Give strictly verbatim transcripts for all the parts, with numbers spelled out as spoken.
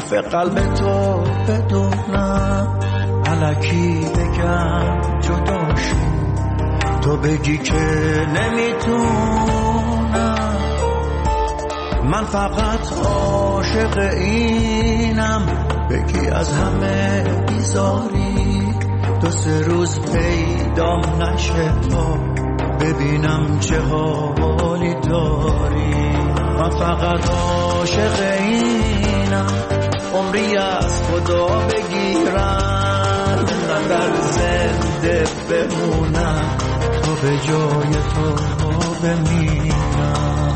کف قلب تو بدونم، الکی بگم جداشیم تو بگی که نمیتونم. من فقط عاشق اینم بگی از همه بیزاری، دو سه روز پیدام نشه تا ببینم چه حالی داری. من فقط عاشق اینم عمری از خدا بگیرم، قدر زنده بمونم تا به جای تو بمیرم.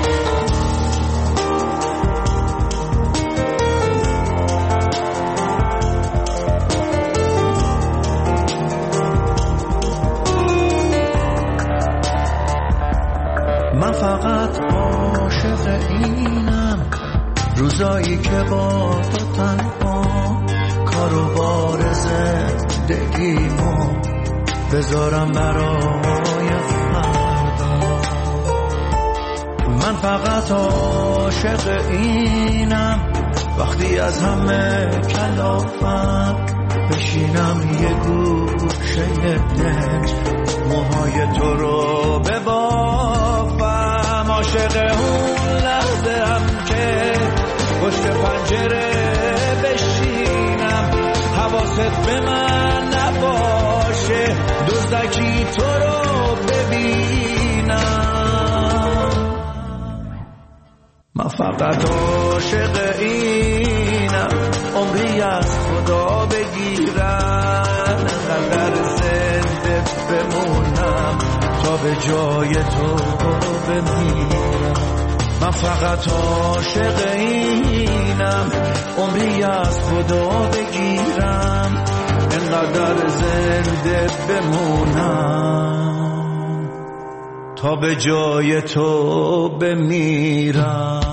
من فقط عاشق اینم روزایی که با تو تنها کار و بار زندگیمو بذارم برای فردا. من فقط عاشق اینم وقتی از همه کلافم بشینم یه گوشه دنج موهای تو رو ببافم. عاشق اون لحظه هم که پشت پنجره بشینم حواست به من نباشه دزدکی تو رو ببینم. من فقط عاشق اینم عمری از خدا بگیرم، قدر زنده بمونم تا به جای تو بمیرم. من فقط عاشق اینم عمری از خدا بگیرم، اینقدر زنده بمونم تا به جای تو بمیرم.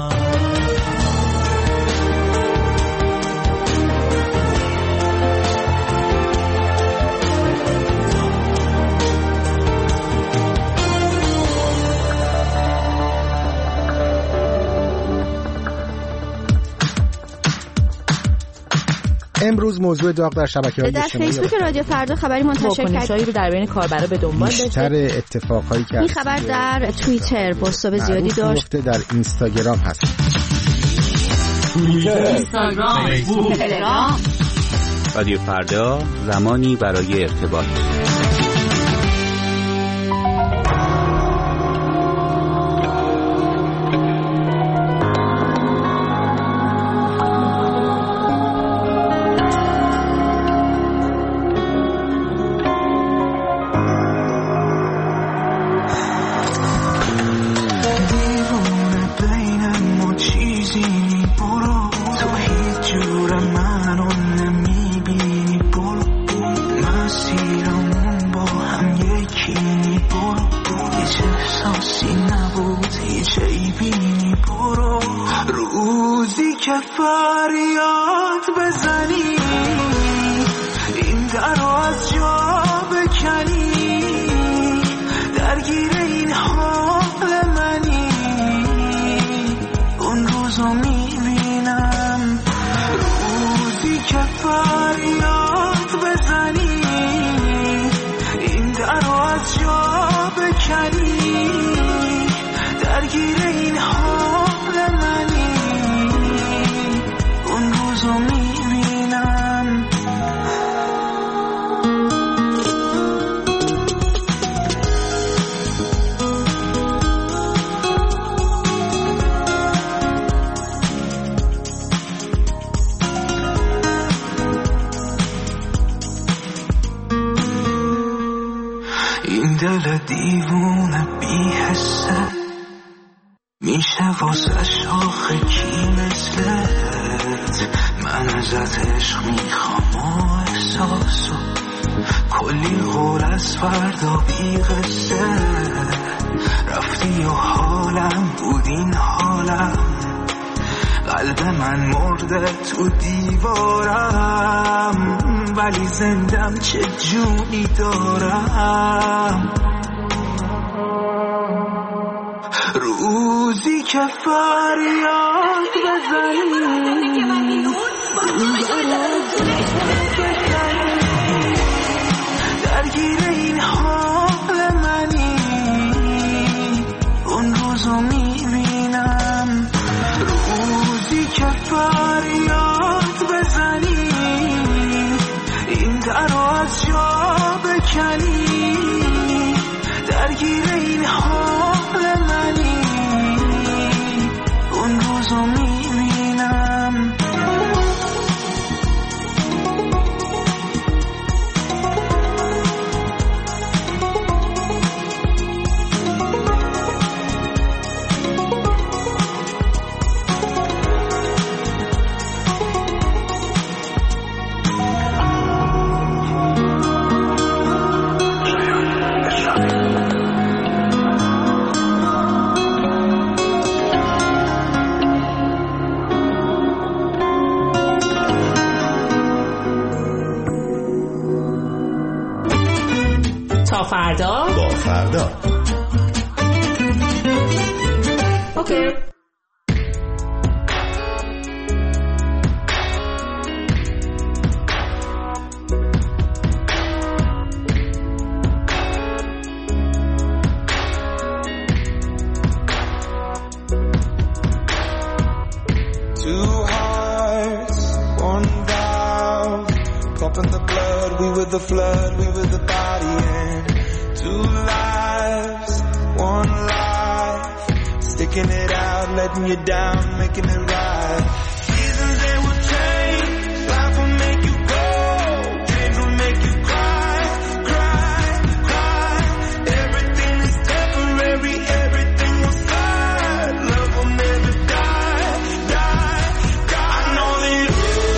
امروز موضوع داغ در شبکه‌های اجتماعی در فیسبوک رادیو فردا خبری منتشر کرد رو در بین کاربرا به دنبال داشته. بیشتر اتفاقایی که این خبر در توییتر پست‌های زیادی داشت، در اینستاگرام هست. توییتر، اینستاگرام، فیسبوک، تلگرام. رادیو فردا زمانی برای ارتباط. دل دیوونه بی حسه میشه واسه شاخ کی مثلت. من ازت عشق میخوام و احساسو کلی قول از فردا بی قصه. رفتی و حالم بود این حالم، قلب من مرده تو دیوارم، ولی زندم چه جونی دارم. روزی که فریاد بزنی فردا با فردا. اوکی. The flood, we were the body, and two lives, one life, sticking it out, letting you down, making it right. Seasons they will change, life will make you go, dreams will make you cry, cry, cry. Everything is temporary, everything will slide, love will never die, die, die. I know that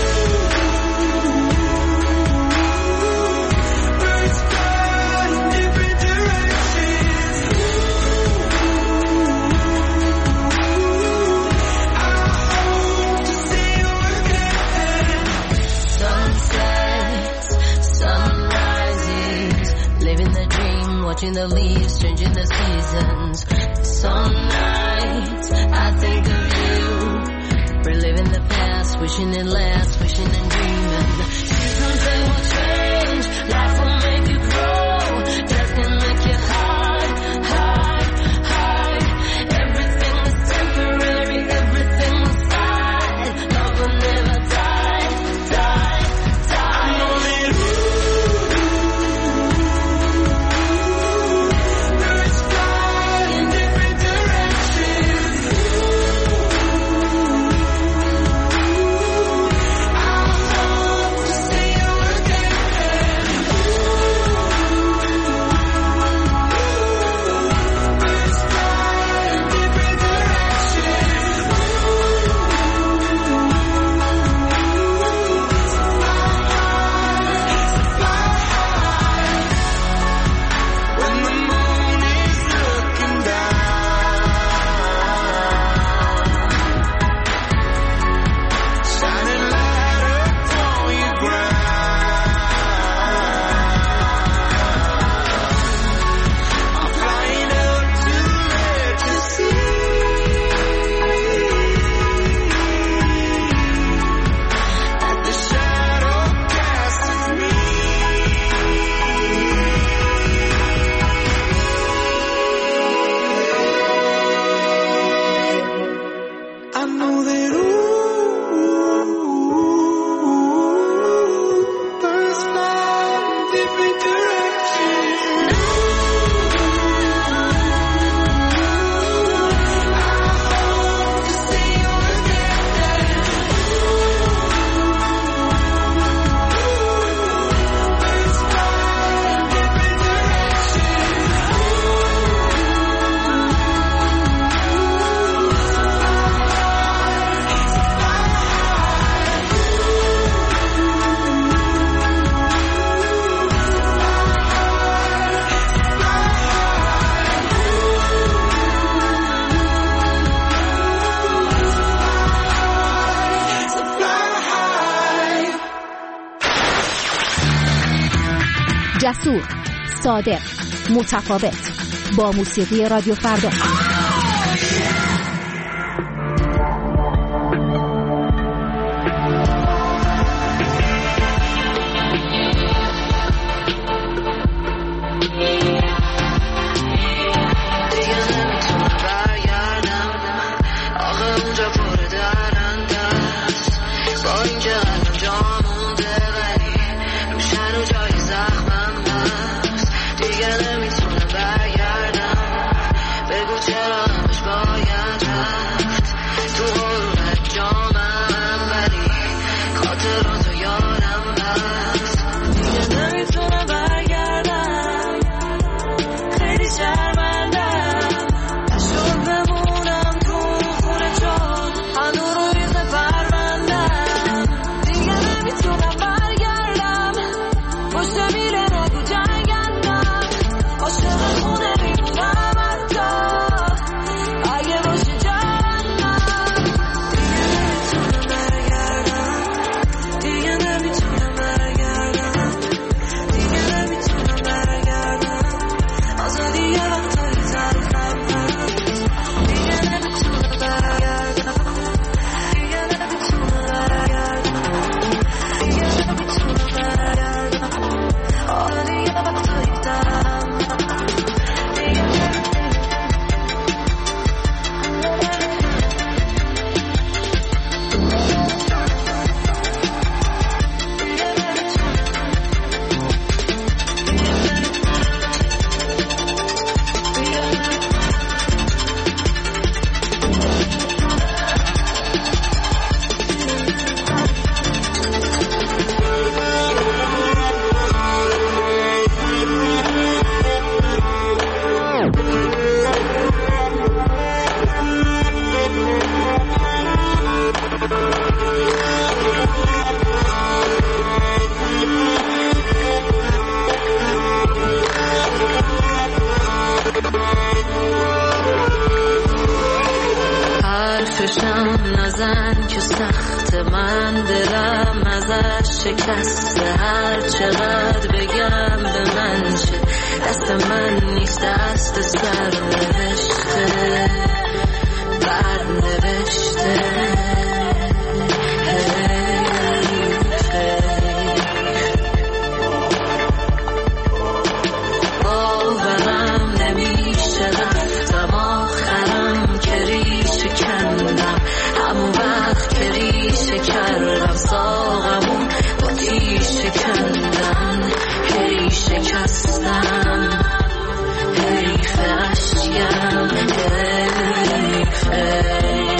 watching the leaves changing the seasons. Some nights I think of you, reliving the past, wishing it lasts, wishing and dreaming. Seasons they will change, life will make you grow, death can make you hide, hide, hide. Everything is temporary, everything will slide, love will never die, die, die. I know that جسور، صادق، متفاوت، با موسیقی رادیو فردا. دلم ازش شکسته، هر چقدر بگم به من چه، دست من نیست دست سر نوشته بر نوشته. باورم نمیشه رفتم آخرم که ریشه کندم، همون وقت که ریشه کردم ساقمون با تیشه کندن، هی شکستم حیف اشیم حیف حیف.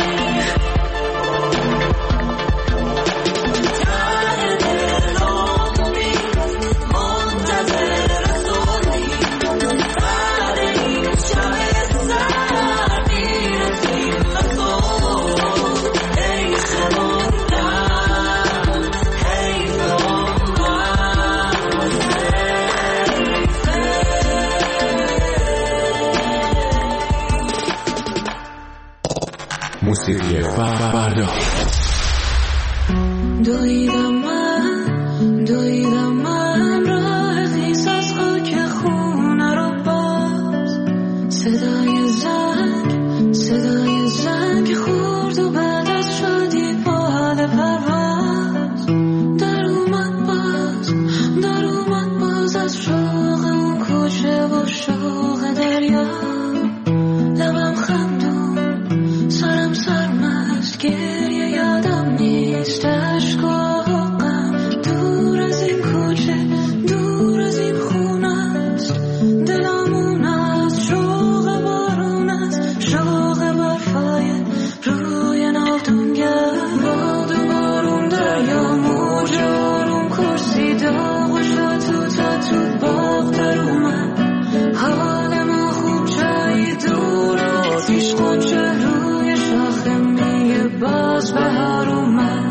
موسیقی فردا. دویدم من دویدم من راه خیس از خاک خونه رو باز، صدای زنگ صدای زنگ خورد و بعد از شادی باد پرواز در اومد باز در اومد باز از شوق اون کوچه و شوق دریا. لبم خندون سرم سرمست گریه یادم نیست، عشق و غم دور از این کوچه دور از این خونه است، دلمون از شوق بارون است، شوق برفای روی ناودونگر. باد و بارون دریا موج آروم کرسی داغ و شد تو تا تو باغ در اومد، حال ما خوب جایی دور آتیش قنچه روی شاخه میگه باز بهار اومد.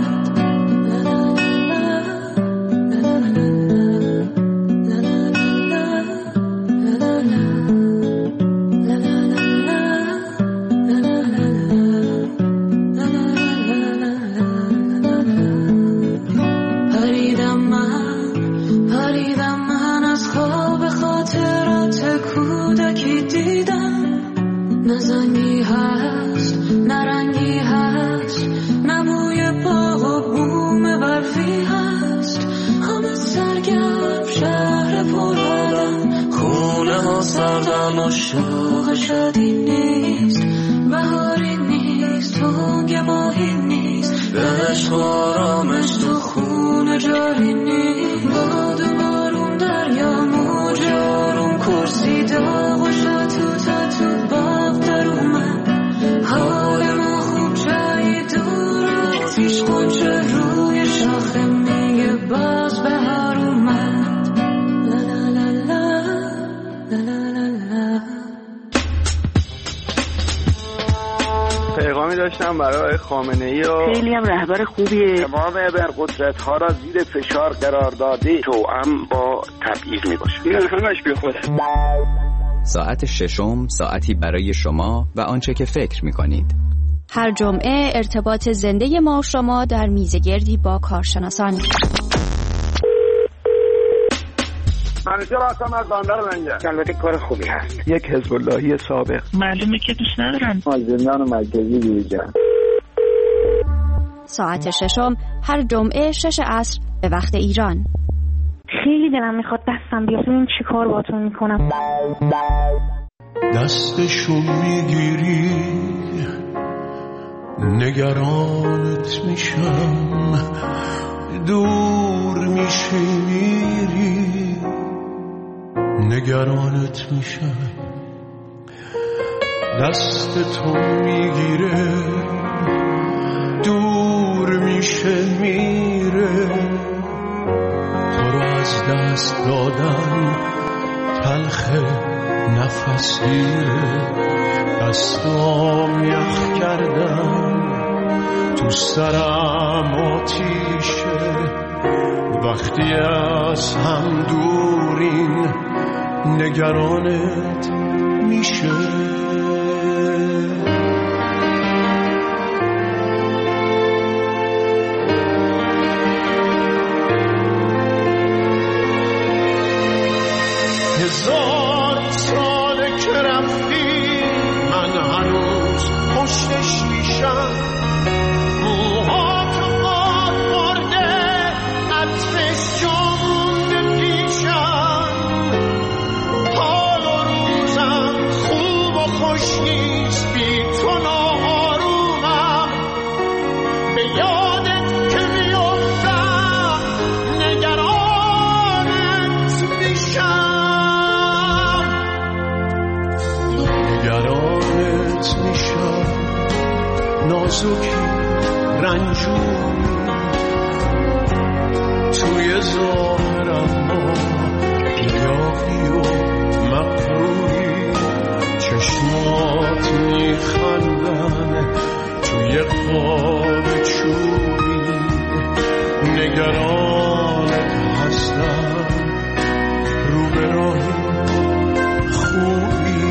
پریدم من پریدم من از خواب خاطرات کودکی دیدم، نه زنگی هست نه رنگی هست، نه بوی باغ و بوم برفی هست، همه سرگرم شهر پر آدم، خونه ها سردم و شوق شادی نیست، بهاری نیست تنگ ماهی نیست، به عشق و آرامش تو خونه جاری نیست. باد و بارون دریا موج آروم کرسی داغ و شد تو تا تو باغ در اومد، حال ما خوب جایی دور آتیش قنچه روی شاخه میگه باز بهار اومد. لا لا لا لا لا لا لا لا. پیغامی داشتم برای خامنه‌ای و خیلی هم رهبر خوبیه، تمام ابرقدرت‌ها را زیر فشار قرار داده، توأم با تبعیض میباشه. این همش بی خوده. ساعت ششم ساعتی برای شما و آنچه که فکر می‌کنید. هر جمعه ارتباط زنده ما و شما در میزگردی با کارشناسان. منیجر هستم از بندر منجر. البته کار خوبی هست. یک حزب اللهی سابق. معلومه که دوست ندارن. از زندان مرکزی بیرون. ساعت ششم هر جمعه شش عصر به وقت ایران. خیلی دلم میخواد دستم بیاد، ببین چی کار باتون میکنم. دستشو میگیری نگرانت میشم، دور میشی میری نگرانت میشم، دست تو میگیره دور میشه میره، تو رو از دست دادن تلخه نفس گیره، دستام یخ کردم تو سرم آتیشه، وقتی از هم دورین نگرانت میشه. هزار ساله که رفتی من هنوز پشت شیشم موهاتو باد برده عطرش جا مونده پیشم حال و روزم خوب و خوش نیست بی تو ناآرومم به یادت که میافتم نگرانت میشم نگرانت میشم نازکی رنجوری توی ظاهرم ما گیاهی و مقروری چشمات میخندن توی قاب چوبی نگرانت هستم رو به راهی خوبی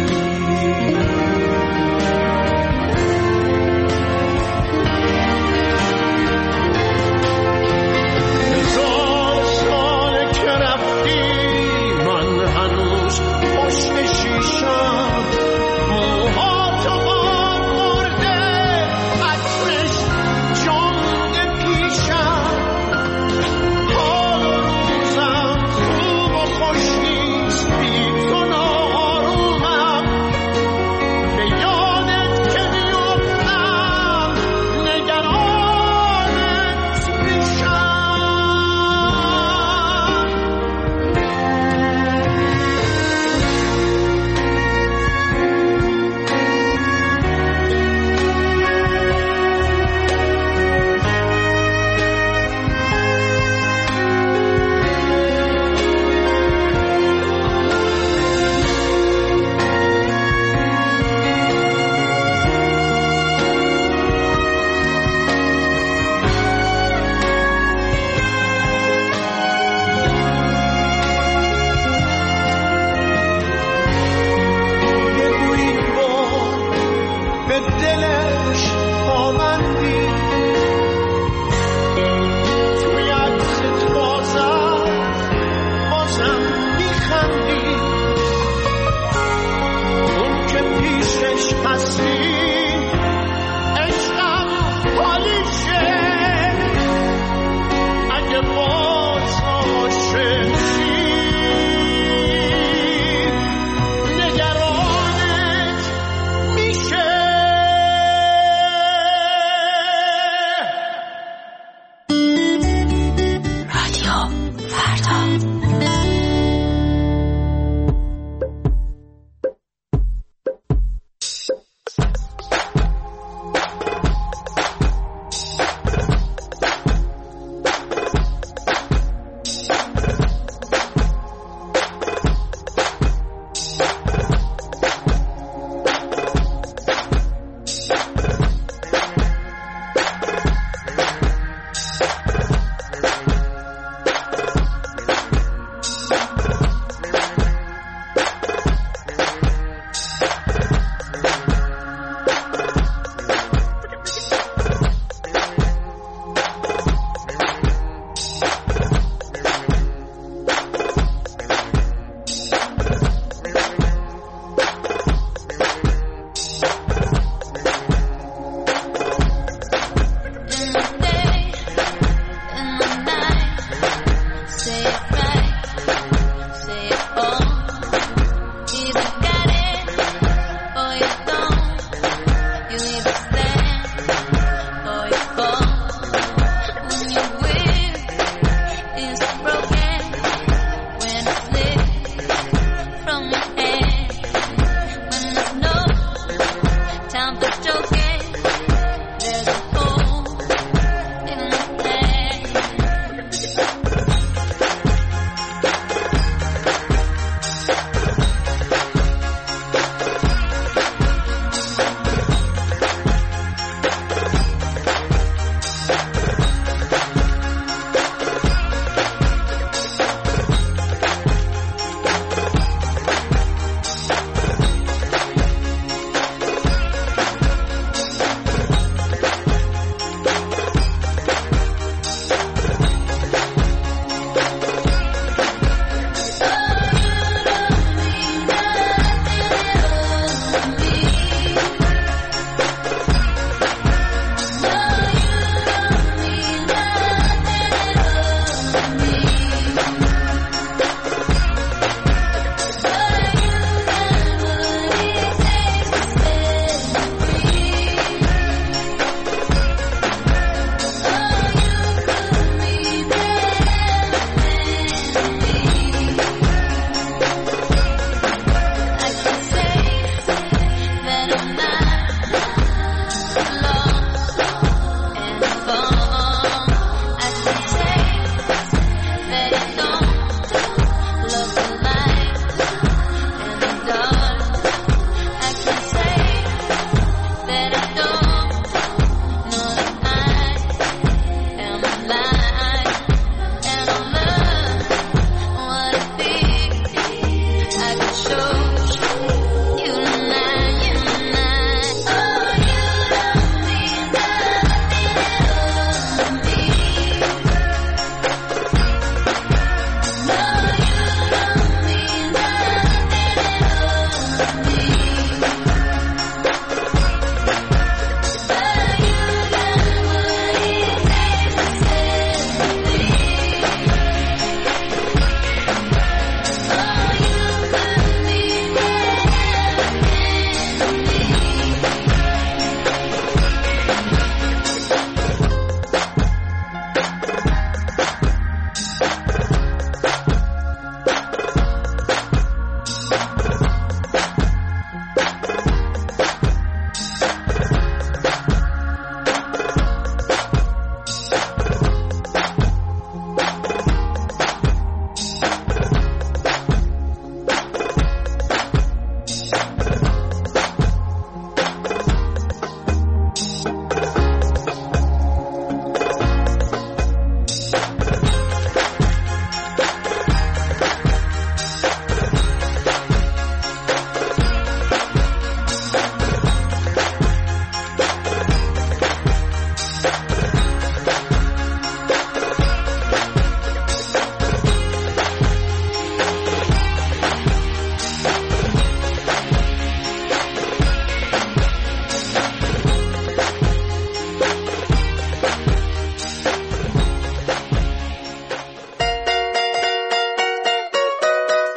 هزار ساله که رفتی من هنوز پشت شیشم موهاتو باد برده عطرش جا مونده پیشم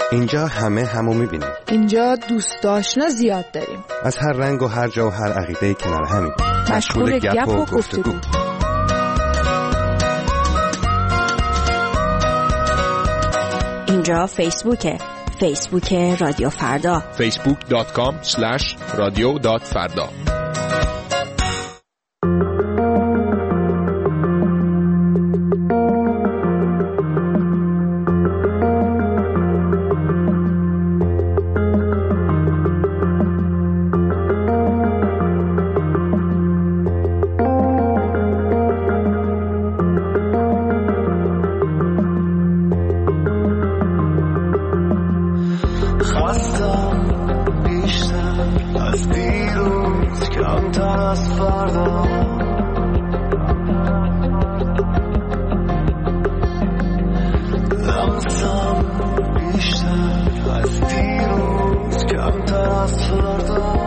اینجا همه همو میبینیم. اینجا دوست آشنا زیاد داریم. از هر رنگ و هر جا و هر عقیده کنار همین. مشغول گپ و گفتگو. اینجا فیسبوکه. فیسبوک رادیو فردا. فیسبوک دات کام اسلش رادیو دات فردا. بیشتر از دیروز کمتر از فردا.